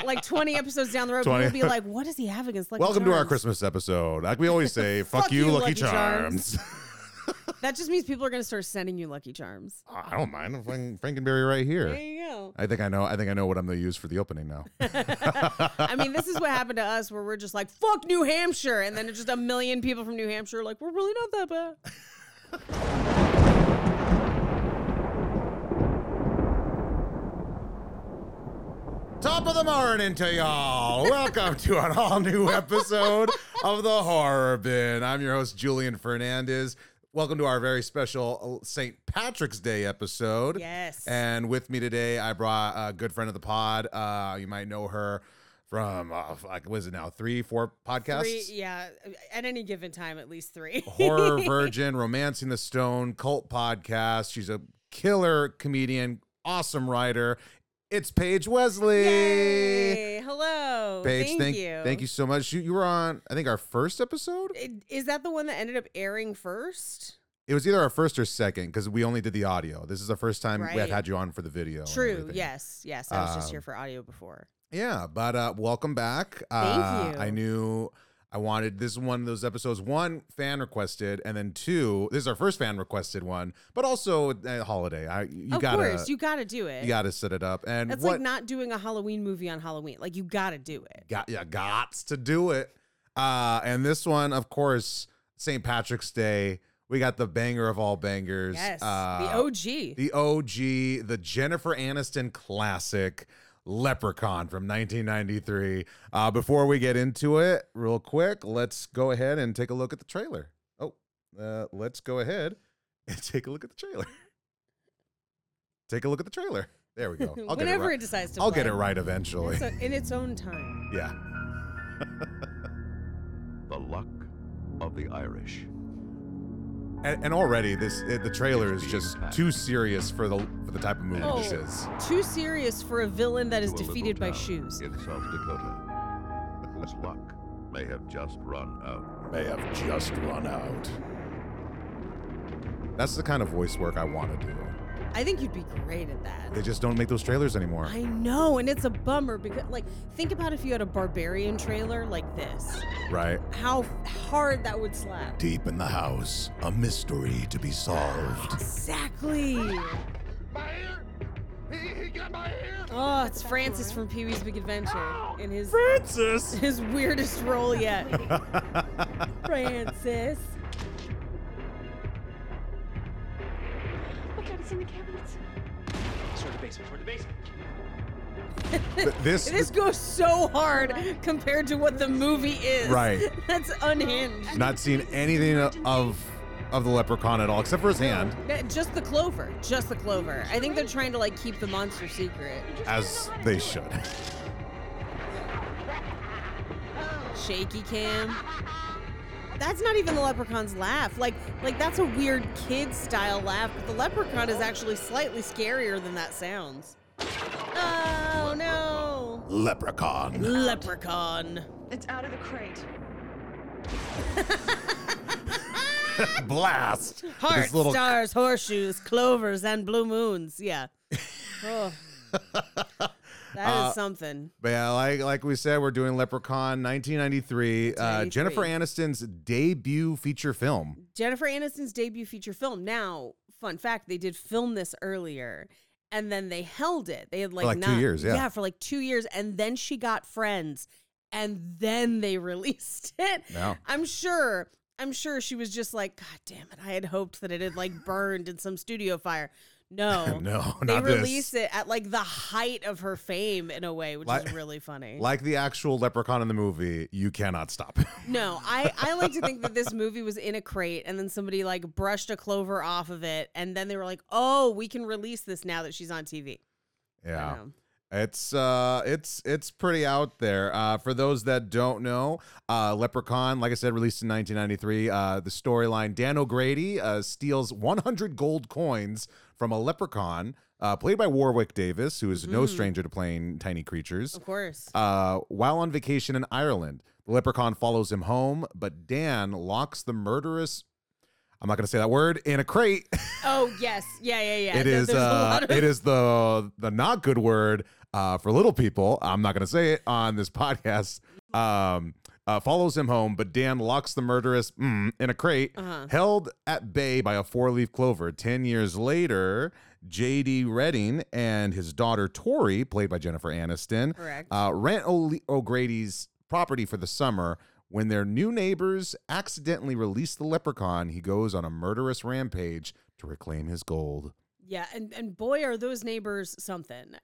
like 20 episodes down the road, 20. people will be like, what does he have against Lucky Welcome Charms? to our Christmas episode. Like we always say, fuck you, Lucky Charms. That just means people are going to start sending you Lucky Charms. I don't mind. I'm Frankenberry right here. There you go. I think I know what I'm going to use for the opening now. I mean, this is what happened to us where we're just like, fuck New Hampshire. And then just a million people from New Hampshire are like, we're really not that bad. Top of the morning to y'all. Welcome to an all new episode of the Horror Bin. I'm your host, Julian Fernandez. Welcome to our very special St. Patrick's Day episode. Yes. And with me today, I brought a good friend of the pod. You might know her from, what is it now, 3-4 podcasts? Yeah. At any given time, at least 3. Horror Virgin, Romancing the Stone, cult podcast. She's a killer comedian, awesome writer. It's Paige Wesley. Yay. Hello. Paige, thank you. Thank you so much. You were on, I think, our first episode? Is that the one that ended up airing first? It was either our first or second because we only did the audio. This is the first time we had you on for the video. True. Yes. I was just here for audio before. Yeah, but welcome back. Thank you. I knew I wanted, this is one of those episodes, one, fan requested, and then two, this is our first fan requested one, but also a holiday. Of course, you got to do it. You got to set it up. And that's like not doing a Halloween movie on Halloween. Like, you got to do it. Gots to do it. And this one, of course, St. Patrick's Day. We got the banger of all bangers. Yes, the OG. The OG, the Jennifer Aniston classic, Leprechaun from 1993. Before we get into it, real quick, let's go ahead and take a look at the trailer. Let's go ahead and take a look at the trailer. Take a look at the trailer. There we go. Whenever it decides to I'll play. get it right eventually. In its own time. Yeah. The luck of the Irish. And already the trailer is just too serious for the type of movie this is. Too serious for a villain that is To a defeated by little town shoes. in South Dakota, whose luck may have just run out. That's the kind of voice work I want to do. I think you'd be great at that. They just don't make those trailers anymore. I know, and it's a bummer because, like, think about if you had a Barbarian trailer like this. Right. How hard that would slap. Deep in the house, a mystery to be solved. Exactly. My ear! He got my ear! Oh, it's Francis from Pee-wee's Big Adventure in his Francis! his weirdest role yet. Francis. Look out, it's in the cabinets. Toward the basement. This goes so hard compared to what the movie is. Right. That's unhinged. Not seen anything of the leprechaun at all, except for his hand. Just the clover. Just the clover. I think they're trying to, like, keep the monster secret. As they should. Shaky cam. That's not even the leprechaun's laugh. Like that's a weird kid style laugh, but the leprechaun is actually slightly scarier than that sounds. Oh no. Leprechaun. Leprechaun. It's out of the crate. Blast. Hearts, This little stars, horseshoes, clovers, and blue moons. Yeah. Oh. That is something. But yeah, like we said, we're doing Leprechaun 1993. Jennifer Aniston's debut feature film. Jennifer Aniston's debut feature film. Now, fun fact, they did film this earlier, and then they held it. They had like 2 years, yeah. Yeah, for like 2 years, and then she got Friends, and then they released it. No. I'm sure she was just like, God damn it, I had hoped that it had like burned in some studio fire. No, No, they not this. released it at like the height of her fame in a way, which is really funny. Like the actual leprechaun in the movie, you cannot stop it. No, I like to think that this movie was in a crate and then somebody like brushed a clover off of it and then they were like, oh, we can release this now that she's on TV. Yeah. It's pretty out there. For those that don't know, Leprechaun, like I said, released in 1993. The storyline: Dan O'Grady steals 100 gold coins from a leprechaun, played by Warwick Davis, who is no stranger to playing tiny creatures. Of course. While on vacation in Ireland, the leprechaun follows him home, but Dan locks the murderous. I'm not going to say that word, in a crate. Oh yes, yeah. It is. It is the not good word, for little people, I'm not going to say it on this podcast, follows him home, but Dan locks the murderess in a crate, held at bay by a 4-leaf clover. 10 years later, J.D. Redding and his daughter Tori, played by Jennifer Aniston, Correct. rent O'Grady's property for the summer. When their new neighbors accidentally release the leprechaun, he goes on a murderous rampage to reclaim his gold. Yeah, and boy, are those neighbors something.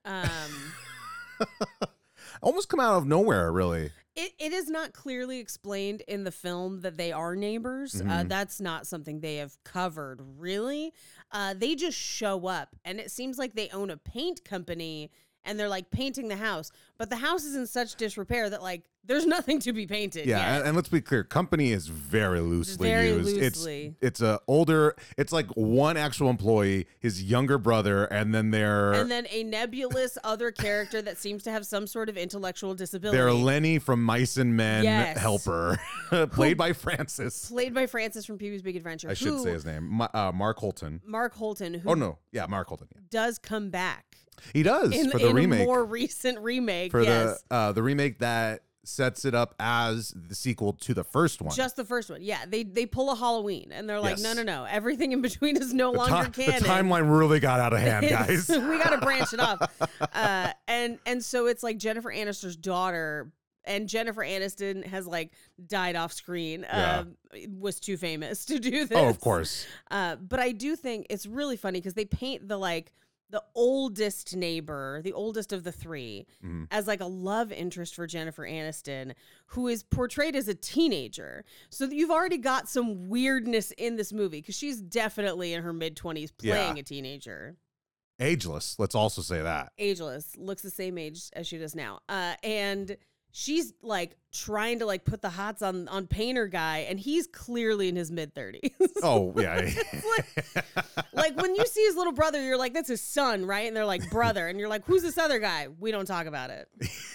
Almost come out of nowhere, really. It is not clearly explained in the film that they are neighbors. That's not something they have covered, really. They just show up, and it seems like they own a paint company, and they're like painting the house. But the house is in such disrepair that like there's nothing to be painted. Yeah, yet. and let's be clear, company is very loosely Very used. loosely. It's a older. It's like one actual employee, his younger brother, and then a nebulous other character that seems to have some sort of intellectual disability. they're Lenny from Mice and Men Yes. helper, played by Francis. Played by Francis from Pee-wee's Big Adventure. I should say his name, Mark Holton. Mark Holton, who Oh no, yeah, Mark Holton. Yeah. does come back He does for the in remake. a more recent remake. For yes. the remake that sets it up as the sequel to the first one. Just the first one. Yeah, they pull a Halloween and they're like, Yes. no. Everything in between is no longer the canon. timeline really got out of hand, guys. We got to branch it off. And so it's like Jennifer Aniston's daughter, and Jennifer Aniston has like died off screen. Yeah. Was too famous to do this. Oh, of course. But I do think it's really funny because they paint the oldest neighbor, the oldest of the three, as like a love interest for Jennifer Aniston, who is portrayed as a teenager. So you've already got some weirdness in this movie because she's definitely in her mid-20s playing a teenager. Ageless. Let's also say that. Ageless, looks the same age as she does now. And she's like trying to like put the hots on Painter guy, and he's clearly in his mid-30s. Oh, yeah. Like when you see his little brother, you're like, that's his son, right? And they're like, brother. And you're like, who's this other guy? We don't talk about it.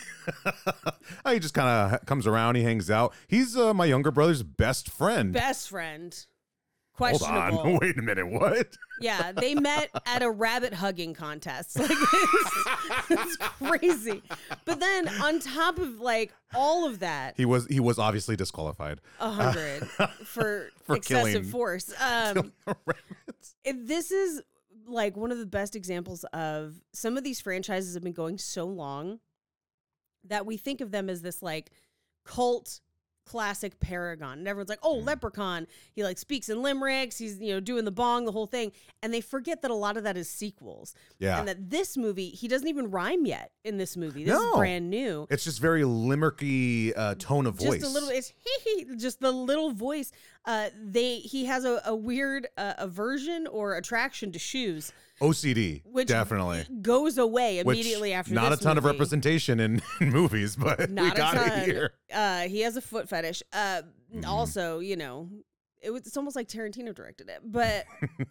He just kind of comes around. He hangs out. He's my younger brother's best friend. Best friend. Hold Questionable. on. Wait a minute. What? Yeah, they met at a rabbit hugging contest. Like, it's crazy. But then on top of like all of that, He was obviously disqualified. 100 for excessive killing- force. Rabbits. This is like one of the best examples of some of these franchises have been going so long that we think of them as this like cult classic paragon, and everyone's like, oh, Leprechaun, he like speaks in limericks, he's doing the bong, the whole thing, and they forget that a lot of that is sequels. Yeah. And that this movie, he doesn't even rhyme yet in this movie. This is No. brand new. It's just very limericky tone of voice. Just a little, it's just the little voice. He has a weird aversion or attraction to shoes, OCD, which definitely. goes away Which, immediately after not this a ton of movie. representation in movies, but we Not a got ton. it here. He has a foot fetish. Also, it's almost like Tarantino directed it, but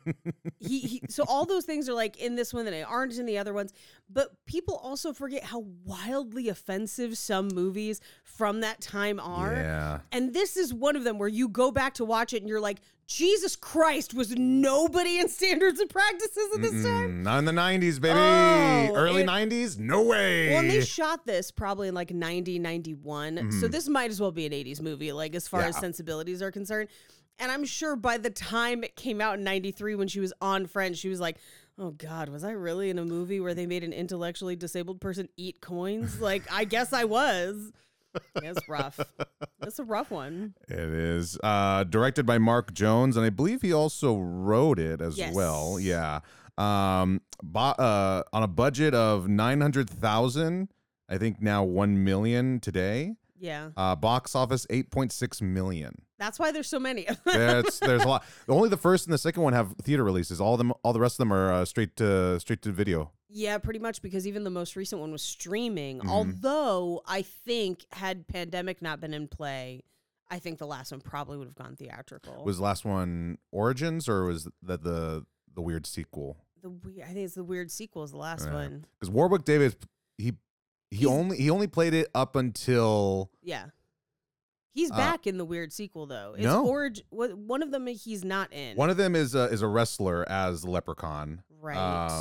so all those things are like in this one that aren't in the other ones. But people also forget how wildly offensive some movies from that time are. Yeah. And this is one of them where you go back to watch it and you're like, Jesus Christ, was nobody in Standards and Practices at this time? Not in the 90s, baby. Oh, Early it- 90s? No way. Well, and they shot this probably in like 90, 91. So this might as well be an 80s movie, like as far as Yeah. sensibilities are concerned. And I'm sure by the time it came out in 93, when she was on Friends, she was like, oh God, was I really in a movie where they made an intellectually disabled person eat coins? Like, I guess I was. It's rough. It's a rough one. It is directed by Mark Jones, and I believe he also wrote it as Yes. well. Yeah. On a budget of 900,000, I think now 1 million today. Yeah. Box office 8.6 million. That's why there's so many of them. There's a lot. Only the first and the second one have theater releases. All the rest of them are straight to video. Yeah, pretty much, because even the most recent one was streaming. Mm-hmm. Although I think had pandemic not been in play, I think the last one probably would have gone theatrical. Was the last one Origins, or was that the weird sequel? I think it's the weird sequel is the last one. Because Warwick Davis, he only played it up until Yeah. He's back in the weird sequel though. It's No. one of them he's not in. one of them is a wrestler as the Leprechaun. Right. I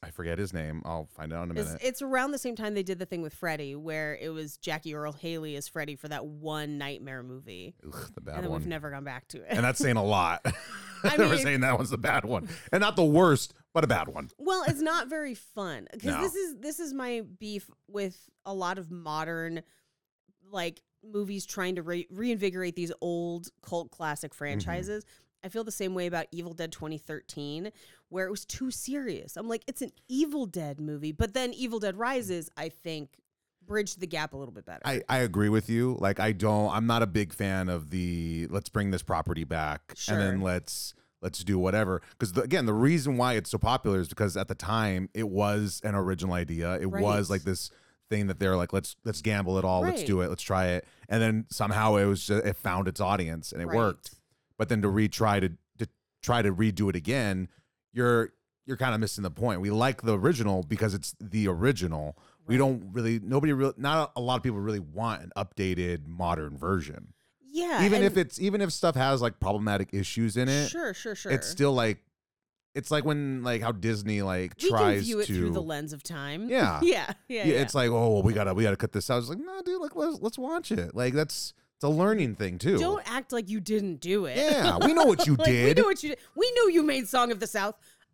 I forget his name. I'll find out in a minute. It's around the same time they did the thing with Freddy, where it was Jackie Earl Haley as Freddy for that one Nightmare movie. Ugh, the bad And then one. we've never gone back to it. And that's saying a lot. I They were mean- saying that one's the bad one. And not the worst, but a bad one. Well, it's not very fun because No. this is my beef with a lot of modern like movies trying to reinvigorate these old cult classic franchises. I feel the same way about Evil Dead 2013, where it was too serious. I'm like, it's an Evil Dead movie, but then Evil Dead Rises, I think, bridged the gap a little bit better. I agree with you. Like I'm not a big fan of the let's bring this property back and then Sure. let's do whatever. Because again, the reason why it's so popular is because at the time it was an original idea. It was Right. like this thing that they're like, let's gamble it all, let's Right. do it, let's try it. And then somehow it found its audience and it Right. worked. But then to try to redo it again, you're kind of missing the point. We like the original because it's the original. We don't really, not a lot of people really want an updated modern version. Yeah. Even and- if stuff has like problematic issues in it, Sure. it's still like, it's like when like how Disney like we tries can view it to through the lens of time. Yeah. yeah. It's like, oh, well, we gotta cut this out. It's like, no, dude, like let's watch it. Like it's a learning thing too. Don't act like you didn't do it. Yeah, we know what you Like, did. We know what you did. We know you made Song of the South.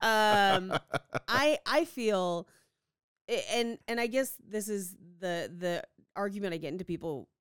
I feel, and I guess this is the argument I get into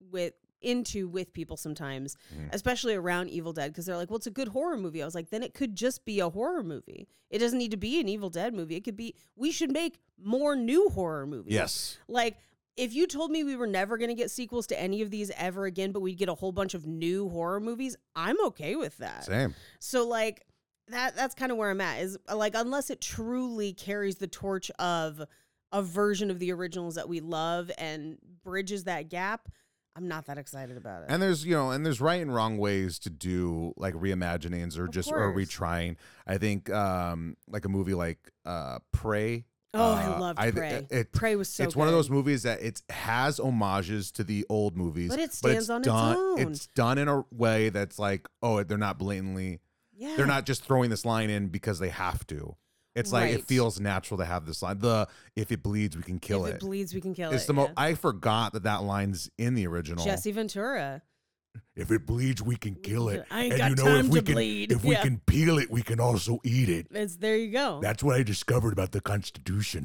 with people sometimes, especially around Evil Dead, because they're like, well, it's a good horror movie. I was like, then it could just be a horror movie. It doesn't need to be an Evil Dead movie. It could be, we should make more new horror movies. Yes. Like, if you told me we were never going to get sequels to any of these ever again, but we'd get a whole bunch of new horror movies, I'm okay with that. Same. So like that's kind of where I'm at, is like, unless it truly carries the torch of a version of the originals that we love and bridges that gap, I'm not that excited about it. And there's right and wrong ways to do like reimaginings or Of or course. retrying. I think like a movie like Prey. Oh, I loved Prey. Prey was so It's one of good. those movies that it has homages to the old movies, But it stands on its done, own. It's done in a way that's like, oh, they're not blatantly, Yeah. they're not just throwing this line in because they have to. It's like it Right. feels natural to have this line. The if it bleeds, we can kill If it. it bleeds, we can kill It's it. the yeah. I forgot that line's in the original. Jesse Ventura. If it bleeds, we can kill it. I ain't and got you know, time if we to can, bleed. if we Yeah. can peel it, we can also eat it. There you go. That's what I discovered about the Constitution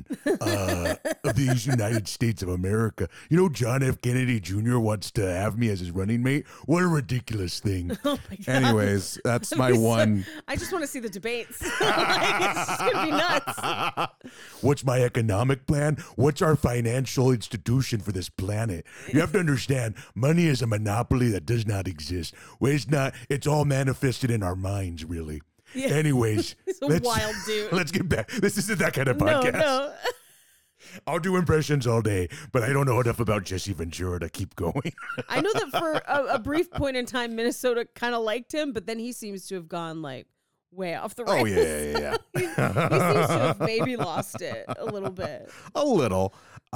of these United States of America. You know, John F. Kennedy Jr. wants to have me as his running mate. What a ridiculous thing. Oh my God. Anyways, that's my That'd be so- one. I just want to see the debates. Like, it's just gonna be nuts. What's my economic plan? What's our financial institution for this planet? You have to understand, money is a monopoly that does not exist. Well, it's all manifested in our minds, really. Yeah. Anyways, He's a wild dude. Let's get back. This isn't that kind of No, podcast. no. I'll do impressions all day, but I don't know enough about Jesse Ventura to keep going. I know that for a brief point in time, Minnesota kind of liked him, but then he seems to have gone like way off the rails. Oh yeah. He seems to have maybe lost it a little bit. A little.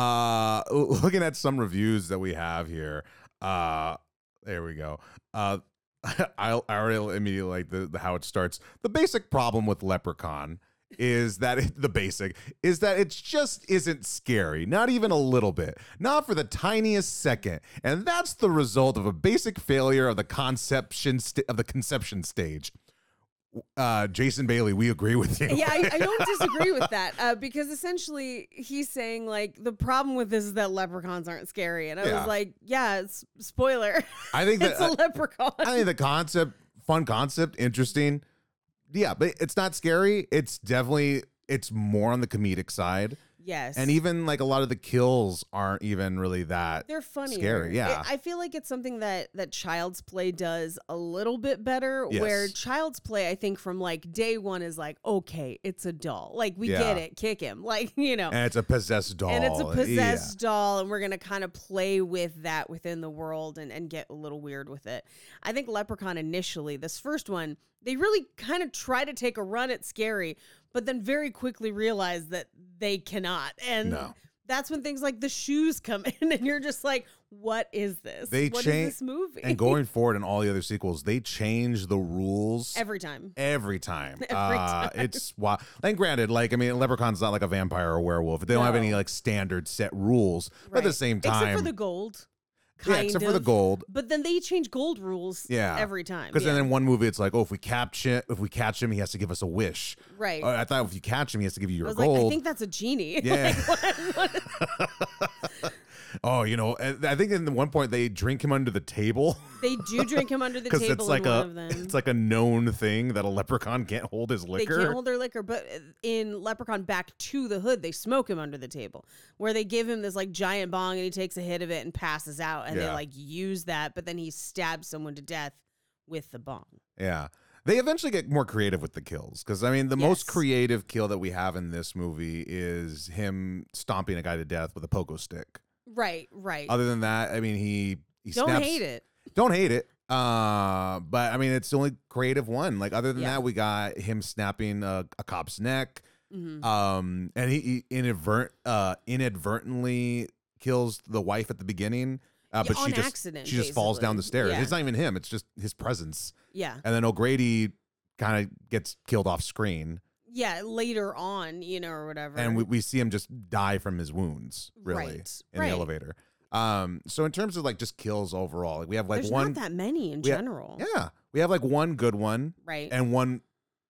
Looking at some reviews that we have here. There we go. I already immediately like the how it starts. The basic problem with Leprechaun is that it just isn't scary, not even a little bit, not for the tiniest second, and that's the result of a basic failure of the conception stage. Jason Bailey, we agree with you. Yeah, I don't disagree with that because essentially he's saying like the problem with this is that leprechauns aren't scary, and I Yeah. was like, yeah, it's spoiler. I think It's that a leprechaun. I think the fun concept, interesting. Yeah, but it's not scary. It's more on the comedic side. Yes, And even like a lot of the kills aren't even really that they're funny. scary. Yeah. I feel like it's something that Child's Play does a little bit better. Yes. Where Child's Play, I think from like day one is like, okay, it's a doll. Like we get Yeah. it, kick him. Like, you know. And it's a possessed doll. And it's a Yeah. possessed doll, and we're going to kind of play with that within the world and get a little weird with it. I think Leprechaun initially, this first one, they really kind of try to take a run at scary, but then very quickly realize that they cannot. And No. that's when things like the shoes come in, and you're just like, what is this? What is this movie? And going forward in all the other sequels, they change the rules every time. Every time. Every time. It's wild. And granted, like, I mean, Leprechaun's not like a vampire or a werewolf. They don't have any like standard set rules. But at the same time, except for the gold. Except for the gold. But then they change gold rules every time. Because then in one movie, it's like, oh, if we catch him, he has to give us a wish. Right. I thought if you catch him, he has to give you your I was gold. like, I think that's a genie. Yeah. Like, what? Oh, you know, I think in one point they drink him under the table. They do drink him under the table. Because it's like in one of them. it's like a known thing that a leprechaun can't hold his liquor. They can't hold their liquor, but in Leprechaun Back to the Hood, they smoke him under the table, where they give him this like giant bong and he takes a hit of it and passes out, and they like use that, but then he stabs someone to death with the bong. Yeah. They eventually get more creative with the kills because, I mean, the most creative kill that we have in this movie is him stomping a guy to death with a pogo stick. Right, right. Other than that, I mean, he Don't snaps. hate it. Don't hate it. But I mean, it's the only creative one. Like, other than that, we got him snapping a cop's neck. Mm-hmm. And he inadvertently kills the wife at the beginning. But on she just accident, she just falls down the stairs. Yeah. It's not even him. It's just his presence. Yeah. And then O'Grady kind of gets killed off screen. Yeah, later on, you know, or whatever. And we see him just die from his wounds, really, in the elevator. So in terms of like just kills overall, like we have like There's one. not that many in general. We have like one good one, right? And one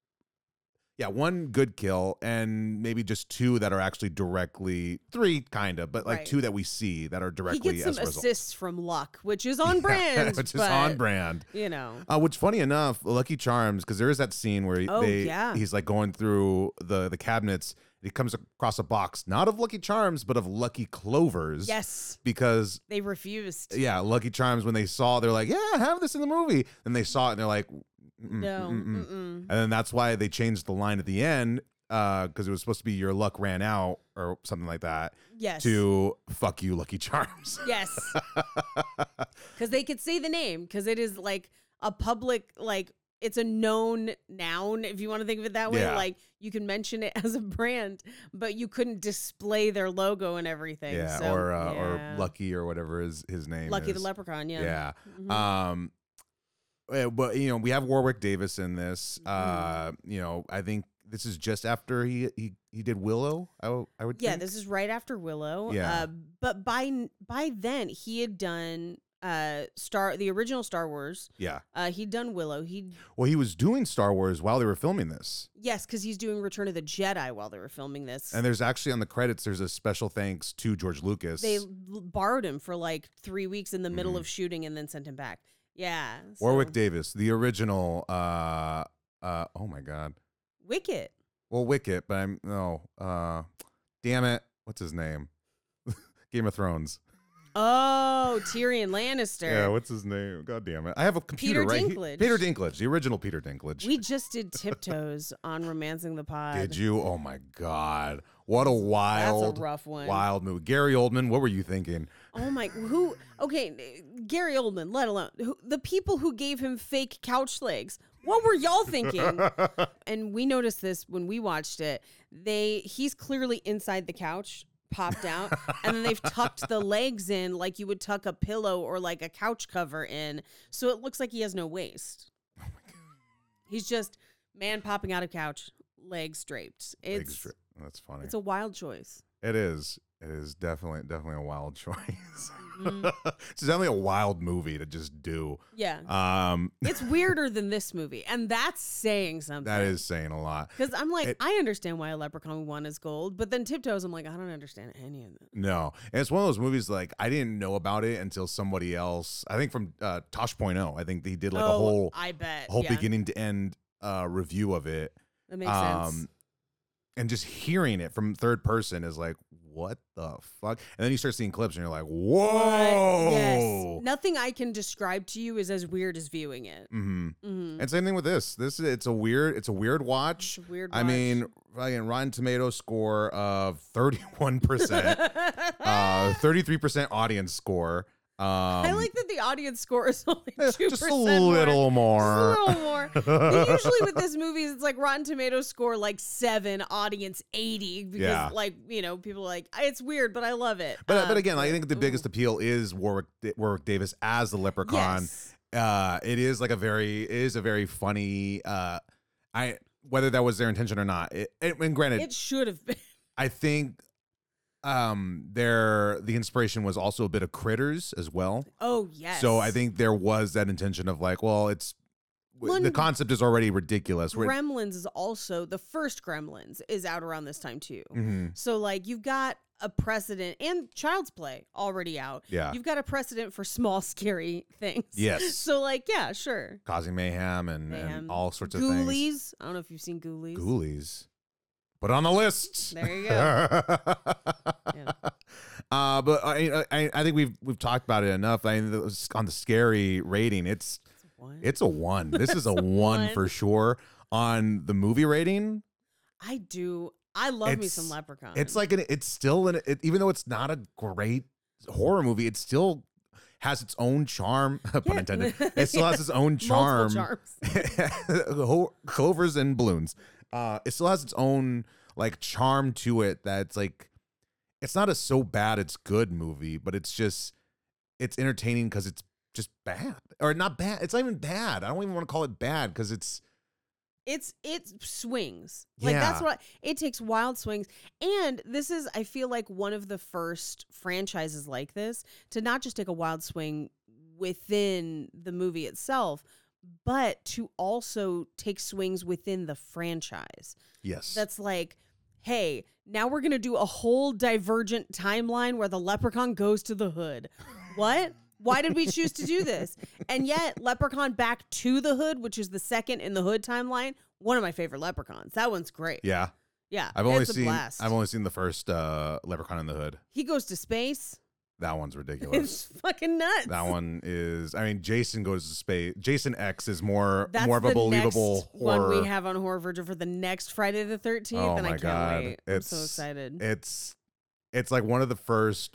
good kill, and maybe just two that are actually directly three, kind of, but like two that we see that are directly. He gets some assists from Luck, which is on brand. Which is on brand. You know. Which, funny enough, Lucky Charms, because there is that scene where he's like going through the cabinets. He comes across a box, not of Lucky Charms, but of Lucky Clovers. Yes. Because they refused. Yeah, Lucky Charms, when they saw, they're like, yeah, have this in the movie. And they saw it and they're like, no. And then that's why they changed the line at the end, because it was supposed to be your luck ran out or something like that. Yes. To fuck you, Lucky Charms. Yes. Because they could say the name, because it is like a public, like, it's a known noun, if you want to think of it that way. Yeah. Like, you can mention it as a brand, but you couldn't display their logo and everything. Yeah, so, or Lucky or whatever his name Lucky is. the Leprechaun, yeah. Yeah. Mm-hmm. But, you know, we have Warwick Davis in this. You know, I think this is just after he did Willow, I would think. Yeah, this is right after Willow. Yeah. But by then, he had done the original Star Wars. Yeah. He'd done Willow. He was doing Star Wars while they were filming this. Yes, because he's doing Return of the Jedi while they were filming this. And there's actually on the credits, there's a special thanks to George Lucas. They borrowed him for like 3 weeks in the middle of shooting and then sent him back. Yeah. Warwick Davis, the original. Oh my God. Wicket. Well, Wicket, but damn it, what's his name? Game of Thrones. Oh, Tyrion Lannister. Yeah, what's his name? God damn it. I have a computer Peter right Dinklage. Peter Dinklage, the original Peter Dinklage. We just did Tiptoes on Romancing the Pod. Did you? Oh my God. What a wild, That's a rough one. Wild movie. Gary Oldman, what were you thinking? Oh my, Gary Oldman, let alone, the people who gave him fake couch legs. What were y'all thinking? And we noticed this when we watched it. He's clearly inside the couch, popped out, and then they've tucked the legs in like you would tuck a pillow or like a couch cover in, so it looks like he has no waist. Oh my God. He's just man popping out of couch, legs draped. That's funny. It's a wild choice. It is. It is definitely a wild choice. It's definitely a wild movie to just do. Yeah. It's weirder than this movie, and that's saying something. That is saying a lot. Because I'm like, I understand why a Leprechaun 1 is gold, but then Tiptoes, I'm like, I don't understand any of it. No. And it's one of those movies, like, I didn't know about it until somebody else, I think from Tosh.0, I think they did like a whole beginning to end review of it. That makes sense. And just hearing it from third person is like, what the fuck? And then you start seeing clips and you're like, whoa. Yes. Nothing I can describe to you is as weird as viewing it. Mm-hmm. Mm-hmm. And same thing with this. It's a weird watch. It's a weird watch. I mean, Rotten Tomatoes score of 31%, 33% audience score. I like that the audience score is only 2% just a little more. Just a little more. Usually with this movie, it's like Rotten Tomatoes score like 7, audience 80 because like, you know, people are like, it's weird, but I love it. But again, I think the biggest appeal is Warwick Davis as the Leprechaun. Yes. It is like a very funny. Whether that was their intention or not. And granted, It should have been. I think the inspiration was also a bit of Critters as well. Oh, yes. So I think there was that intention of like, well, the concept is already ridiculous. Gremlins is also, the first Gremlins is out around this time too. Mm-hmm. So like you've got a precedent, and Child's Play already out. Yeah. You've got a precedent for small scary things. Yes. So like, yeah, sure. Causing mayhem and all sorts of things. Ghoulies. I don't know if you've seen Ghoulies. Ghoulies. Put on the list. There you go. Yeah. But I think we've talked about it enough. I mean, on the scary rating, it's a 1. This is a 1 for sure. On the movie rating, I love me some Leprechaun. It's like it's still even though it's not a great horror movie, it still has its own charm. Pun intended. It still has its own charm. Clovers and balloons. It still has its own like charm to it. That's like, it's not a so bad it's good movie, but it's entertaining because it's just bad, or not bad. It's not even bad. I don't even want to call it bad because it swings. Like that's what it takes, wild swings. And this is, I feel like, one of the first franchises like this to not just take a wild swing within the movie itself, but to also take swings within the franchise. Yes. That's like, hey, now we're going to do a whole divergent timeline where the Leprechaun goes to the hood. What? Why did we choose to do this? And yet, Leprechaun Back to the Hood, which is the second in the Hood timeline, one of my favorite Leprechauns. That one's great. Yeah. Yeah. I've only blast. seen the first Leprechaun in the Hood. He goes to space. That one's ridiculous. It's fucking nuts. That one is, I mean, Jason goes to space. Jason X is more of a the believable next horror. one we have on Horror Virgin for the next Friday the 13th, Oh and my I can't God. wait. I'm so excited. It's like one of the first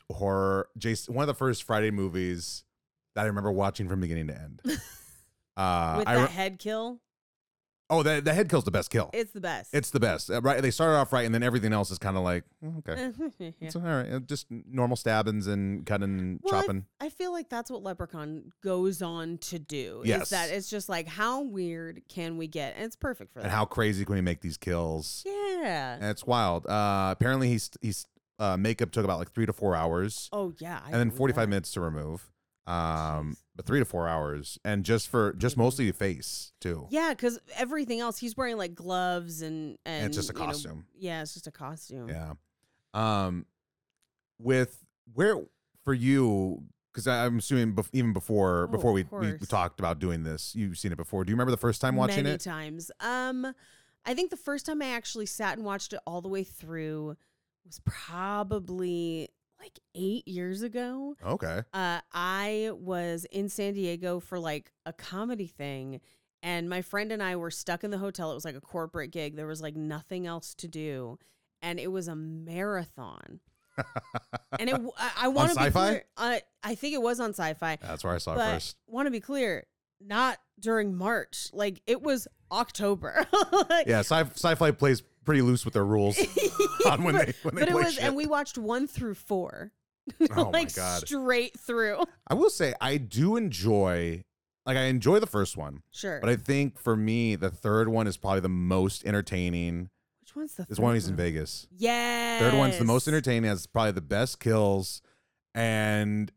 Friday movies that I remember watching from beginning to end. With the head kill. Oh, the head kill's the best kill. It's the best. It's the best. Right? They started off right, and then everything else is kind of like, okay. Yeah. It's all right. Just normal stabbings and cutting and chopping. I feel like that's what Leprechaun goes on to do. Yes. Is that it's just like, how weird can we get? And it's perfect for that. And how crazy can we make these kills? Yeah. And it's wild. Apparently, he's makeup took about like 3 to 4 hours. Oh, yeah. And then 45 minutes to remove. But 3 to 4 hours, and just mostly the face too. Yeah, because everything else, he's wearing like gloves and it's just a costume. Yeah, it's just a costume. Yeah. With where for you, because I'm assuming even before we talked about doing this, you've seen it before. Do you remember the first time watching Many it? times. I think the first time I actually sat and watched it all the way through was probably like 8 years ago. Okay. I was in San Diego for like a comedy thing, and my friend and I were stuck in the hotel. It was like a corporate gig. There was like nothing else to do, and it was a marathon. And I want to be clear. I think it was on Sci-Fi. That's where I saw it but first. Want to be clear, not during March. Like it was October. Yeah, Sci-Fi plays pretty loose with their rules on when they play shit. And we watched 1 through 4. Oh like my God. straight through. I will say I do enjoy the first one. Sure. But I think for me, the third one is probably the most entertaining. Which one's the third This one he's in Vegas. Yes. Third one's the most entertaining, has probably the best kills, and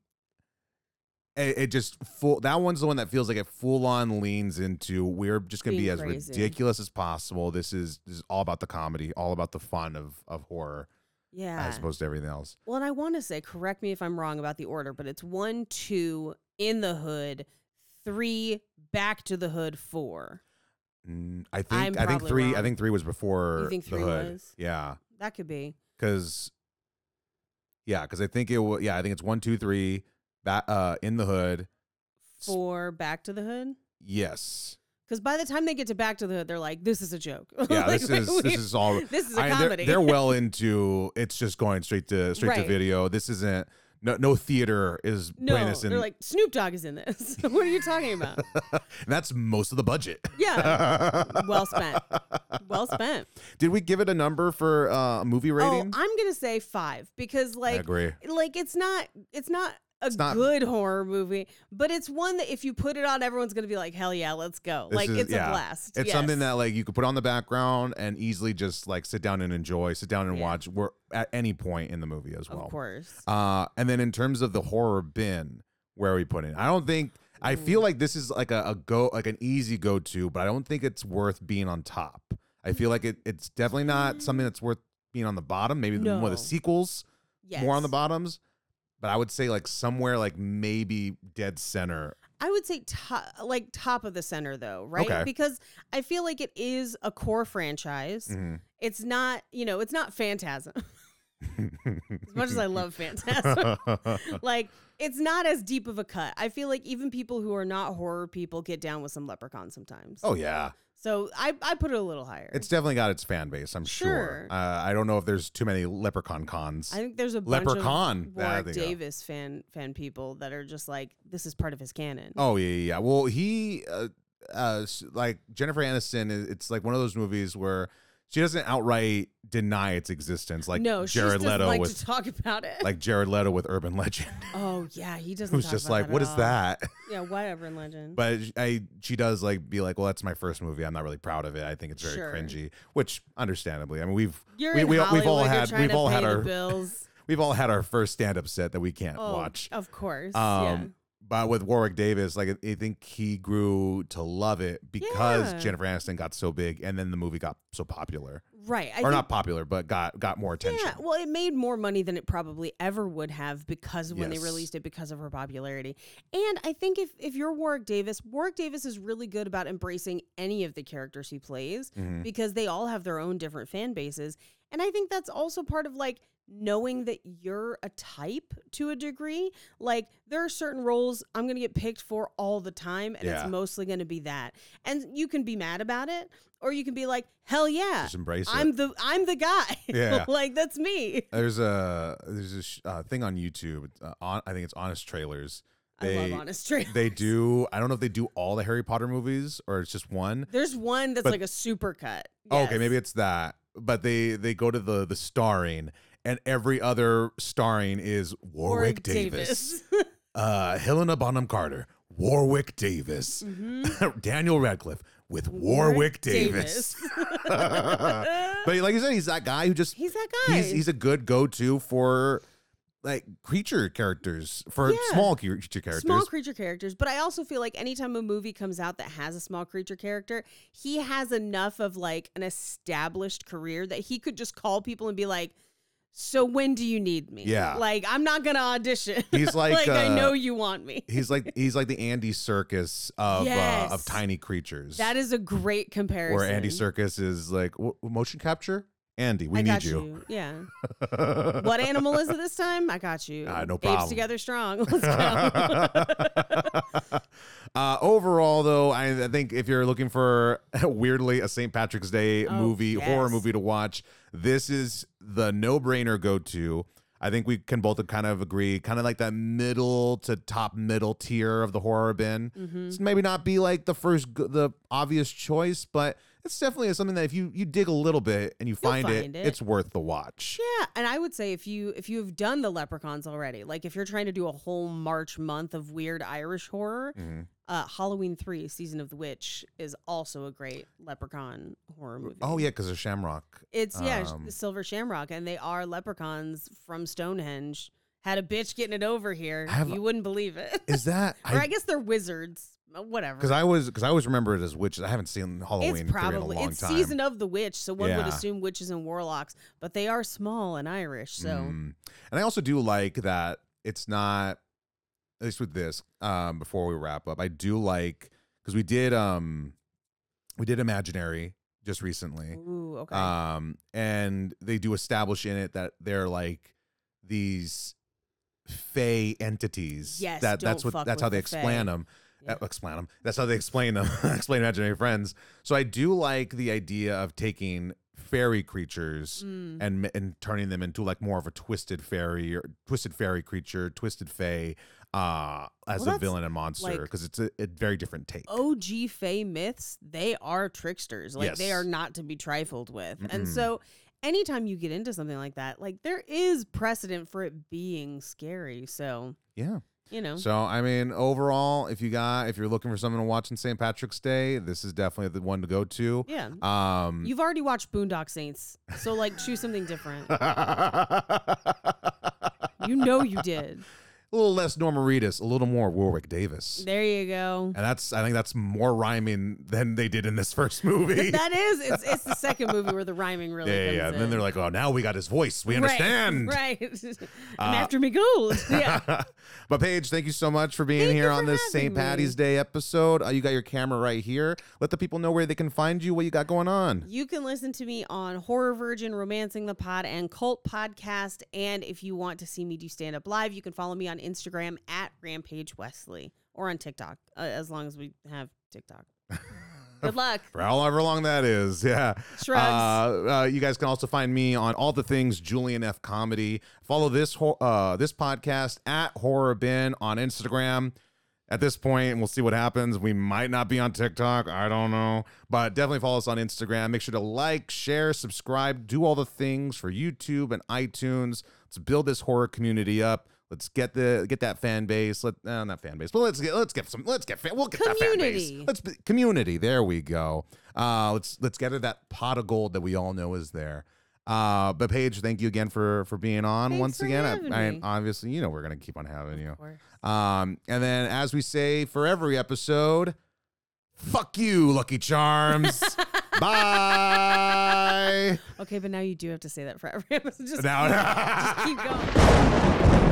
it just that one's the one that feels like it full on leans into, we're just gonna Being be as crazy. ridiculous as possible. This is all about the comedy, all about the fun of horror, Yeah. as opposed to everything else. Well, and I want to say, correct me if I'm wrong about the order, but it's 1, 2 in the hood, 3 back to the hood, 4. I think I'm probably three. wrong. I think 3 was before You think the 3 hood. was? Yeah, That could be. because I think it was. Yeah, I think it's 1, 2, 3 back in the hood. 4 back to the hood. Yes. Because by the time they get to back to the hood, they're like, "This is a joke." Yeah, Like, this is all. This is a they're- comedy. They're well into it's just going straight to Right. video. This isn't no theater is No, playing this in. they're like, Snoop Dogg is in this. What are you talking about? and that's most of the budget. Yeah. Well spent. Well spent. Did we give it a number for movie rating? Oh, I'm going to say 5 because I like agree. like it's not a not- good horror movie, but it's one that if you put it on, everyone's going to be like, hell yeah, let's go. This Like is- it's yeah. a blast. It's Yes. something that like you could put on the background and easily just like sit down and enjoy, sit down and Yeah. watch. We're at any point in the movie as well. Of course. And then in terms of the horror bin, where are we putting it? I don't think. I feel like this is like an easy go to, but I don't think it's worth being on top. I feel like it's definitely not something that's worth being on the bottom. Maybe one of No. the sequels Yes. more on the bottoms. But I would say like somewhere like maybe dead center. I would say top of the center though, right? Okay. Because I feel like it is a core franchise. Mhm. It's not, it's not Phantasm. As much as I love Phantasm. Like, it's not as deep of a cut. I feel like even people who are not horror people get down with some Leprechaun sometimes. Oh yeah. So I put it a little higher. It's definitely got its fan base, I'm sure. Sure. I don't know if there's too many Leprechaun cons. I think there's a bunch Leprechaun. of There Warwick they go. Davis fan people that are just like, this is part of his canon. Oh yeah. Well, he like Jennifer Aniston. It's like one of those movies where she doesn't outright deny its existence, like no, she Jared just doesn't Leto like with to talk about it. like Jared Leto with Urban Legend. oh yeah, he doesn't. Who's talk just about like, that what at is all. that? Yeah, whatever in Legend. But she does like be like, well, that's my first movie. I'm not really proud of it. I think it's very Sure. cringy, which understandably. I mean, You're we, in we, Hollywood, we've all you're had trying we've to all pay had the our bills. we've all had our first stand up set that we can't Oh, watch. of course. Yeah. But with Warwick Davis, like I think he grew to love it because Yeah. Jennifer Aniston got so big, and then the movie got so popular, Right. I or think, not popular, but got more attention. Yeah, well, it made more money than it probably ever would have because of when they Yes. released it because of her popularity. And I think if you're Warwick Davis is really good about embracing any of the characters he plays Mhm. because they all have their own different fan bases. And I think that's also part of like knowing that you're a type to a degree. Like there are certain roles I'm going to get picked for all the time and Yeah. it's mostly going to be that. And you can be mad about it or you can be like, "Hell yeah. Just embrace it. I'm the guy." Yeah. Like that's me. There's a thing on YouTube. I think it's Honest Trailers. I love Honest Trailers. They do. I don't know if they do all the Harry Potter movies or it's just one. There's one that's But- like a super cut. Oh, okay, Yes. maybe it's that. But they go to the starring, and every other starring is Warwick Davis. Helena Bonham Carter, Warwick Davis, Daniel Radcliffe with Warwick Davis. But like you said, he's that guy who just He's that guy. he's a good go-to for like creature characters, for Yeah. small creature characters. Small creature characters, but I also feel like anytime a movie comes out that has a small creature character, he has enough of like an established career that he could just call people and be like, "So when do you need me?" Yeah. Like I'm not gonna audition. He's like, I know you want me. He's like the Andy Serkis of Yes. tiny creatures. That is a great comparison. where Andy Serkis is like motion capture. Andy, we I need got you. Yeah. What animal is it this time? I got you. No Apes problem. together strong. Let's go. Overall, though, I think if you're looking for weirdly a St. Patrick's Day Oh, movie, horror yes. movie to watch, this is the no-brainer go-to. I think we can both kind of agree, kind of like that middle to top middle tier of the horror bin. Mm-hmm. It's maybe not be like the obvious choice, but it's definitely something that if you dig a little bit and you find find it. it's worth the watch. Yeah, and I would say if you've done the Leprechauns already, like if you're trying to do a whole March month of weird Irish horror, Mm-hmm. Halloween 3: Season of the Witch is also a great Leprechaun horror movie. Oh yeah, because of Shamrock. It's Um, Silver Shamrock, and they are leprechauns from Stonehenge. Had a bitch getting it over here. You wouldn't believe it. Is that or I guess they're wizards. Whatever. because I always remember it as witches. I haven't seen Halloween It's 3 in a probably long it's time. Season of the Witch, so one would Yeah. assume witches and warlocks, but they are small and Irish. So And I also do like that it's not, at least with this, before we wrap up, I do like, because we did Imaginary just recently. ooh, okay. And they do establish in it that they're like these fey entities. Yes, that's don't fuck how with they the explain fae. them. Yeah. Explain them. That's how they explain them. Explain Imaginary Friends. So I do like the idea of taking fairy creatures and turning them into like more of a twisted fairy creature, twisted fae as a that's villain and monster, like- because it's a very different take. OG Fae myths, they are tricksters. Like they Yes. are not to be trifled with. And Mm-mm. so anytime you get into something like that, like there is precedent for it being scary. So, Yeah. you know. So I mean, overall, if you're looking for something to watch on St. Patrick's Day, this is definitely the one to go to. Yeah. You've already watched Boondock Saints. So like choose something different. You know you did. A little less Norma Reedus, a little more Warwick Davis. There you go. And I think that's more rhyming than they did in this first movie. That is, it's the second movie where the rhyming really comes And in. then they're like, oh, now we got his voice. We understand. Right. I'm after me gold. Yeah. But Paige, thank you so much for being Thank here you on for this having St. Patty's me. Day episode. You got your camera right here. Let the people know where they can find you, what you got going on. You can listen to me on Horror Virgin, Romancing the Pod, and Cult Podcast. And if you want to see me do stand-up live, you can follow me on Instagram at Rampage Wesley or on TikTok, as long as we have TikTok. Good luck. For however long that is, yeah. Shrugs. You guys can also find me on all the things Julian F. Comedy. Follow this this podcast at Horror Bin on Instagram. At this point, we'll see what happens. We might not be on TikTok. I don't know. But definitely follow us on Instagram. Make sure to like, share, subscribe, do all the things for YouTube and iTunes. Let's build this horror community up. Let's get that fan base. Not fan base, but we'll get that fan base. Community. Community. There we go. Let's gather that pot of gold that we all know is there. But Paige, thank you again for being on Thanks once for again. having I me. obviously, we're gonna keep on having you. Of course. And then, as we say for every episode, fuck you, Lucky Charms. Bye. Okay, but now you do have to say that for every episode. Just Now- keep going.